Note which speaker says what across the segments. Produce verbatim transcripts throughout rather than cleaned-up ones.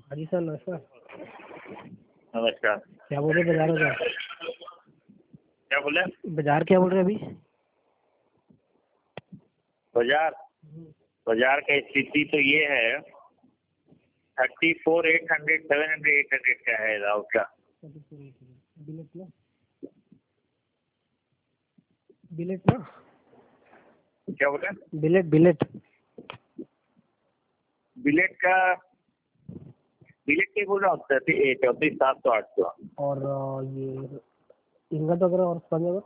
Speaker 1: हाँ जी सर, नमस्कार।
Speaker 2: नमस्कार।
Speaker 1: क्या बोल रहे बाजार में?
Speaker 2: क्या बोले?
Speaker 1: बाजार क्या बोल रहे अभी?
Speaker 2: बाजार बाजार का स्थिति तो ये है, thirty four eight hundred seven hundred eight hundred का है राउट का।
Speaker 1: बिलेट ना बिलेट ना
Speaker 2: क्या बोले?
Speaker 1: बिलेट बिलेट
Speaker 2: बिलेट का बिलेट के बोल रहा हूँ, चौंतीस सात सौ आठ सौ।
Speaker 1: और अ, ये इंगत वगैरह और स्पंज वगैरह?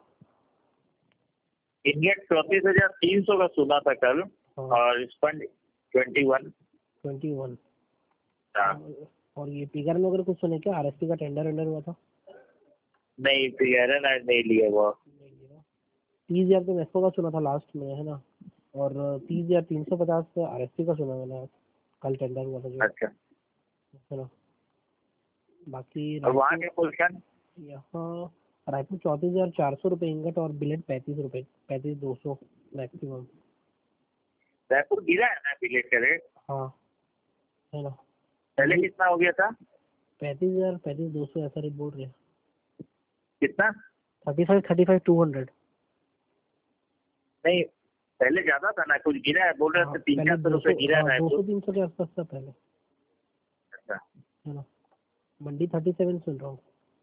Speaker 2: इंडियन चौंतीस हजार तीन सौ का सुना था कल।
Speaker 1: हाँ।
Speaker 2: और sponge twenty one.
Speaker 1: Twenty one.
Speaker 2: हाँ।
Speaker 1: और ये पिगर में अगर कुछ सुने क्या? आरएसपी का टेंडर वेंडर हुआ था?
Speaker 2: नहीं, फिर आज नहीं लिया वो।
Speaker 1: तीस हजार तो मेस्को का सुना था लास्ट में, है ना? और तीस हजार तीन सौ पचास आरएसपी का सुना मैंने, कल टेंडर हुआ था जो,
Speaker 2: अच्छा।
Speaker 1: है ना? बाकी
Speaker 2: और वहाँ के पोजीशन
Speaker 1: यहाँ रायपुर चौंतीस हजार चार सौ रुपये इंगट और बिलेट पैंतीस रुपये पैंतीस दो सौ मैक्सिमम।
Speaker 2: रायपुर गिरा है ना बिलेट का रेट?
Speaker 1: हाँ, है ना?
Speaker 2: पहले कितना हो गया था?
Speaker 1: पैंतीस हजार पैंतीस दो सौ ऐसा रेट बोल रहे हैं।
Speaker 2: कितना?
Speaker 1: Thirty five thirty five two hundred.
Speaker 2: नहीं, पहले ज्यादा था ना, कुछ गिरा है बोल रहे थे, तीन चार सौ रुपये गिरा है।
Speaker 1: दो सौ तीन सौ के आसपास था पहले,
Speaker 2: अच्छा।
Speaker 1: है ना? मंडी थर्टी सेवन सुन रहा हूँ,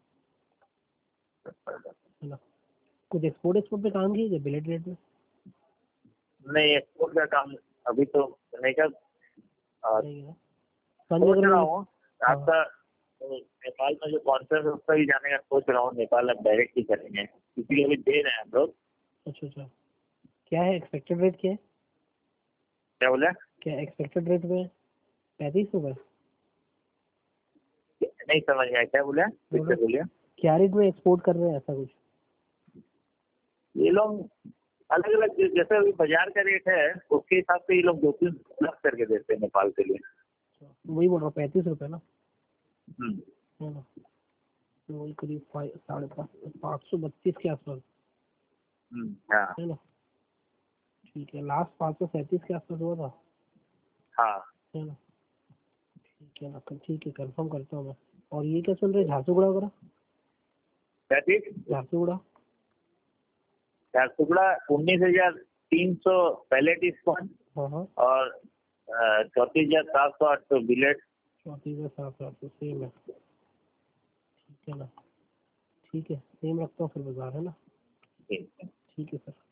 Speaker 1: है ना? कुछ एक्सपोर्ट एक्सपोर्ट पे काम कीजिए बिलेट रेट में?
Speaker 2: नहीं, एक्सपोर्ट का काम अभी तो नहीं कर
Speaker 1: नहीं है।
Speaker 2: सोच रहा हूँ आपका नेपाल में जो कॉन्फ्रेंस उसका ही जाने का सोच रहा हूँ। नेपाल अब डायरेक्ट ही करेंगे क्योंकि अभी दे रहे हैं हम लोग।
Speaker 1: अच्छा अच्छा, क्या है एक्सपेक्टेड रेट? क्या है?
Speaker 2: क्या बोला?
Speaker 1: क्या एक्सपेक्टेड रेट में? पैंतीस रुपये?
Speaker 2: नहीं समझ आया, क्या बोला? फिर से बोलिए।
Speaker 1: क्या रेट में एक्सपोर्ट कर रहे हैं ऐसा कुछ?
Speaker 2: ये लोग अलग अलग, जैसे अभी बाजार का रेट है उसके हिसाब से ये लोग दो तीन लाख करके देते हैं नेपाल के लिए।
Speaker 1: वही बोल रहा हूँ, पैंतीस रुपये ना,
Speaker 2: हम्म।
Speaker 1: है ना? तो वही करीब साढ़े पाँच पाँच सौ बत्तीस के आसपास,
Speaker 2: हाँ
Speaker 1: है ना? ठीक है, लास्ट पाँच सौ सैंतीस के आसपास हुआ था,
Speaker 2: हाँ,
Speaker 1: है ना? ठीक है ना, ठीक है, कंफर्म करता हूँ मैं। और ये क्या सुन रहे हैं, झारसुगुड़ा वगैरह?
Speaker 2: क्या चीज?
Speaker 1: झारसुगुड़ा
Speaker 2: झारसुगुड़ा उन्नीस हजार तीन सौ पहले डिस्काउंट।
Speaker 1: हाँ हाँ,
Speaker 2: और चौंतीस हजार सात सौ आठ सौ बिलेट।
Speaker 1: चौंतीस हजार सात सौ आठ सौ सेम है, ठीक है ना? ठीक है, सेम रखता हूँ फिर बाजार, है ना?
Speaker 2: ठीक है।
Speaker 1: ठीक है सर।